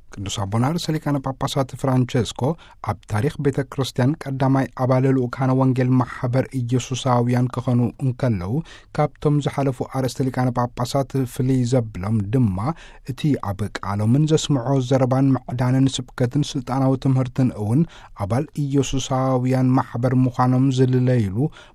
ቅዱስ አቡነ ርእሰ ሊቃነ ጳጳሳት ፍራንቼስኮ ኣብ ታሪኽ ቤተ ክርስቲያን ቀዳማይ ኣባል ልኡካነ ወንጌል ማሕበር ኢየሱሳውያን ክኾኑ እንከለዉ ካብቶም ዝሓለፉ ኣርእስተ ሊቃነ ጳጳሳት ፍልይ ዘብሎም ድማ እቲ ኣብ ቃሎምን ዘስምዖ ዘረባን ምዕዳንን ስብከትን ስልጣናዊ ትምህርትን እውን ኣባል ኢየሱሳውያን ማሕበር ምዃኖም ዝልለይሉ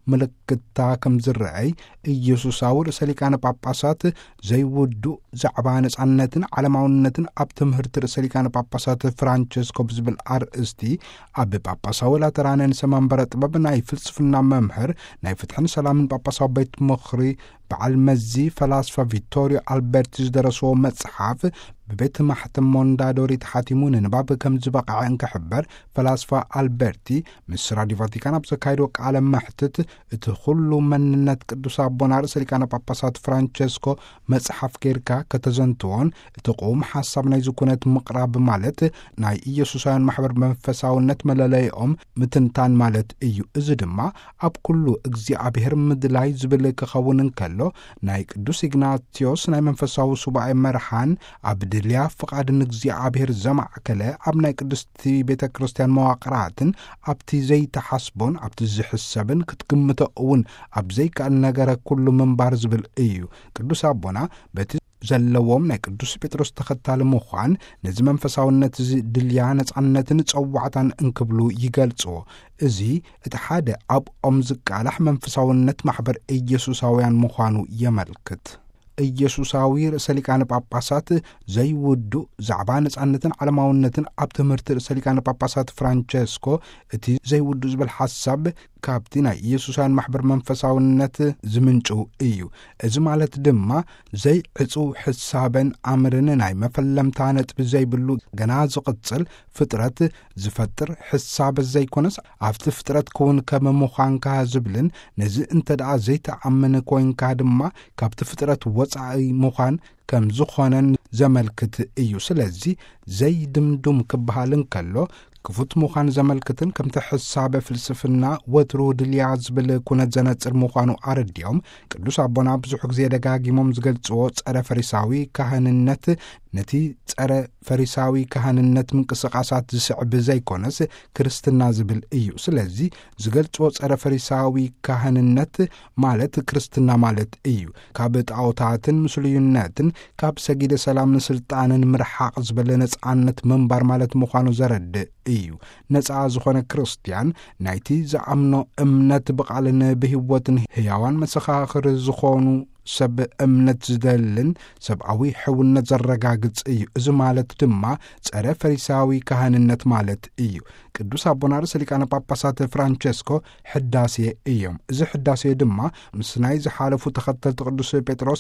ምልክታ ከም ዝረአይ ኢየሱሳዊ ርእሰ ሊቃነ ጳጳሳት ዘይውዱእ ዛዕባ ነጻነትን ዓለማውነትን ኣብ ትምህርቲ ርእሰ ሊቃነ ጳጳሳት ፍራንቼስኮ ብዝብል ኣርእስቲ ኣብ ጳጳሳዊ ላተራንን ሰማንበረ ጥበብ ናይ ፍልስፍና መምህር ናይ ፍትሕን ሰላምን ጳጳሳዊ ቤት ምኽሪ በዓል መዚ ፈላስፋ ቪቶሪዮ አልበርቲ ዝደረስዎ መጽሓፍ በቤት ማሕተም ሞንዳዶሪ ተሓቲሙ ንንባብ ከም ዝበቃዕ እንክሕበር ፈላስፋ አልበርቲ ምስ ራድዮ ቫቲካን ኣብ ዘካይዶ ቃለ መሕትት እቲ ኩሉ መንነት ቅዱስ አቡነ ርእሰ ሊቃነ ጳጳሳት ፍራንቼስኮ መጽሓፍ ጌርካ ከተዘንትዎን እቲ ቁም ሓሳብ ናይ ዝኩነት ምቕራብ ማለት ናይ ኢየሱሳውያን ማሕበር መንፈሳውነት መለለይኦም ምትንታን ማለት እዩ። እዚ ድማ ኣብ ኩሉ እግዚአብሔር ምድላይ ዝብል ክኸውን እንከሎ ናይ ቅዱስ ኢግናቲዮስ ናይ መንፈሳዊ ሱባኤ መርሓን ኣብ ድልያ ፍቃድን እግዚአብሔር ዘማዕከለ ኣብ ናይ ቅድስቲ ቤተ ክርስቲያን መዋቅራትን ኣብቲ ዘይተሓስቦን ኣብቲ ዝሕሰብን ክትግምቶ እውን ኣብ ዘይከኣል ነገረ ኩሉ ምንባር ዝብል እዩ። ቅዱስ አቡና በቲ ዘለዎም ናይ ቅዱስ ጴጥሮስ ተኸታሊ ምዃን ነዚ መንፈሳውነት ድልያ ነጻነትን ጸዋዕታን እንክብሉ ይገልጽዎ። እዚ እቲ ሓደ ኣብኦም ዝቃላሕ መንፈሳውነት ማሕበር ኢየሱሳውያን ምዃኑ የመልክት። ኢየሱሳዊ ርእሰ ሊቃነ ጳጳሳት ዘይውዱእ ዛዕባ ነጻነትን ዓለማውነትን ኣብ ትምህርቲ ርእሰ ሊቃነ ጳጳሳት ፍራንቼስኮ እቲ ዘይውዱእ ዝብል ሓሳብ ካብቲ ናይ ኢየሱሳውያን ማሕበር መንፈሳውነት ዝምንጩ እዩ። እዚ ማለት ድማ ዘይዕፁው ሕሳበን ኣምርን ናይ መፈለምታ ነጥቢ ዘይብሉ ገና ዝቕጽል ፍጥረት ዝፈጥር ሕሳብ ዘይኮነስ ኣብቲ ፍጥረት ክውን ከም ምዃንካ ዝብልን ነዚ እንተ ደኣ ዘይተኣምን ኮይንካ ድማ ካብቲ ፍጥረት ወፃኢ ምዃን ከም ዝኾነን ዘመልክት እዩ። ስለዚ ዘይድምዱም ክበሃል እንከሎ ክፉት ምዃን ዘመልክትን ከምቲ ሕሳበ ፍልስፍና ወትሩ ድልያ ዝብል ኩነት ዘነጽር ምዃኑ ኣረድዮም ቅዱስ አቡና ብዙሕ ግዜ ደጋጊሞም ዝገልጽዎ ጸረ ፈሪሳዊ ካህንነት ነቲ ጸረ ፈሪሳዊ ካህንነት ምንቅስቃሳት ዝስዕብ ዘይኮነስ ክርስትና ዝብል እዩ። ስለዚ ዝገልጽዎ ጸረ ፈሪሳዊ ካህንነት ማለት ክርስትና ማለት እዩ። ካብ ጣዖታትን ምስልዩነትን ካብ ሰጊደ ሰላምን ስልጣንን ምርሓቅ ዝበለ ነጻነት መንባር ማለት ምዃኑ ዘረድእ እዩ። ነጻ ዝኾነ ክርስቲያን ናይቲ ዝኣምኖ እምነት ብቓልን ብህይወትን ህያዋን መሰኻኽር ዝኾኑ ሰብ እምነት ዝደልን ሰብኣዊ ሕውነት ዘረጋግጽ እዩ። እዚ ማለት ድማ ጸረ ፈሪሳዊ ካህንነት ማለት እዩ። ቅዱስ አቡነ ርእሰ ሊቃነ ጳጳሳት ፍራንቼስኮ ሕዳሴ እዮም። እዚ ሕዳሴ ድማ ምስ ናይ ዝሓለፉ ተኸተልቲ ቅዱስ ጴጥሮስ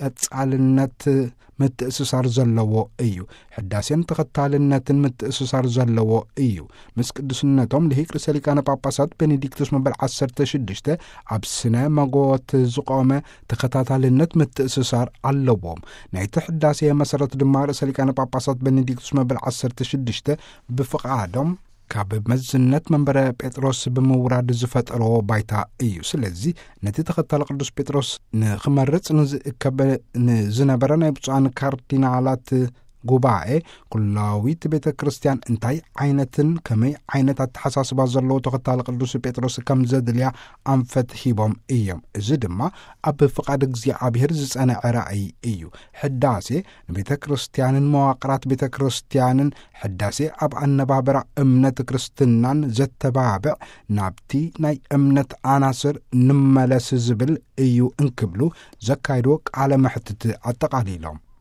ቀጻልነት ምትእስሳር ዘለዎ እዩ። ሕዳሴን ተኸታልነትን ምትእስሳር ዘለዎ እዩ። ምስ ቅዱስነቶም ልሂቅ ርእሰ ሊቃነ ጳጳሳት ቤኔዲክቶስ መበል 16 ኣብ ስነ መጎት ዝቆመ ተኸታታልነት ምትእስሳር ኣለዎም። ናይቲ ሕዳሴ መሰረት ድማ ርእሰ ሊቃነ ጳጳሳት ቤኔዲክቶስ መበል 16 ብፍቓዶም ካብ መዝነት መንበረ ጴጥሮስ ብምውራድ ዝፈጠሮ ባይታ እዩ። ስለዚ ነቲ ተኸታሊ ቅዱስ ጴጥሮስ ንኽመርጽ ንዝእከበ ንዝነበረ ናይ ብፁዓን ካርዲናላት ጉባኤ ኩላዊት ቤተ ክርስቲያን እንታይ ዓይነትን ከመይ ዓይነታት ተሓሳስባ ዘለዎ ተኸታሊ ቅዱስ ጴጥሮስ ከም ዘድልያ ኣንፈት ሂቦም እዮም። እዚ ድማ ኣብ ፍቓድ እግዚአብሔር ዝጸንዐ ራእይ እዩ። ሕዳሴ ንቤተ ክርስቲያንን መዋቕራት ቤተ ክርስቲያንን ሕዳሴ ኣብ ኣነባበራ እምነት ክርስትናን ዘተባብዕ ናብቲ ናይ እምነት ኣናስር ንመለስ ዝብል እዩ እንክብሉ ዘካይዶ ቃለ መሕትት ኣጠቓሊሎም